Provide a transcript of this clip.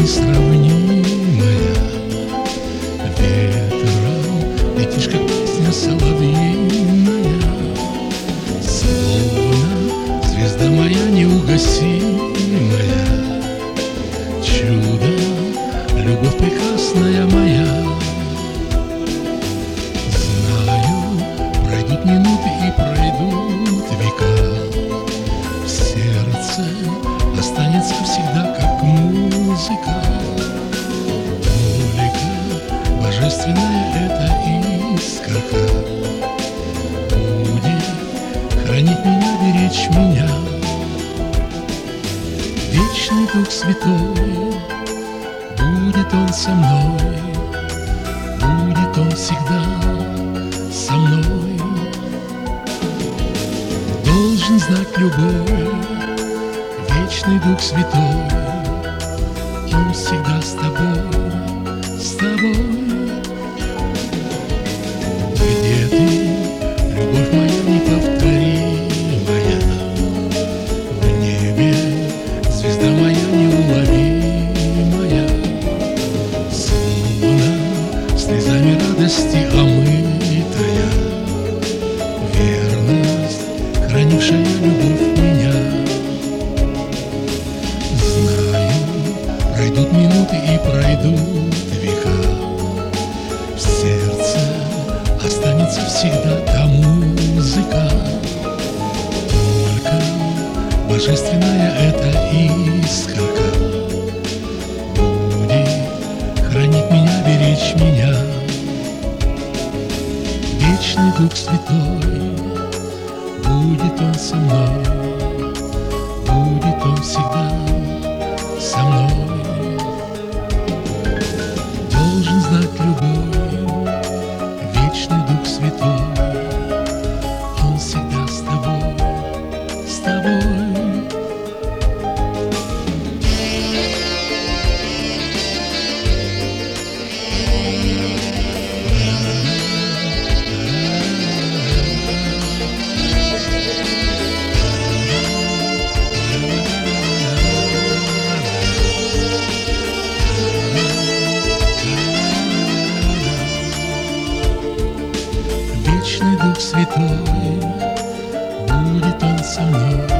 несравнимая. Ветром летишь, как песня соловьиная, словно звезда моя неугасимая. Чудо, любовь прекрасная моя. Знаю, пройдут минуты и пройдут века, в сердце останется всегда как музыка. Только божественная эта искорка будет хранить меня, беречь меня. Вечный Дух Святой, будет Он со мной, будет Он всегда со мной. Должен знать любой вечный Дух Святой, Он всегда с тобой, с тобой. Где ты, любовь моя неповторимая? В небе звезда моя неуловимая, словно слезами радости омытая, верность, хранившая любовь меня. Знаю, пройдут минуты и пройдут века, в сердце останется всегда та музыка. Только божественная эта искорка будет хранить меня, беречь меня. Вечный Дух Святой, будет Он со мной, будет Он всегда со мной. Должен знать любой вечный Дух Святой, Он всегда с тобой, с тобой. Вечный Дух Святой, будет Он со мной,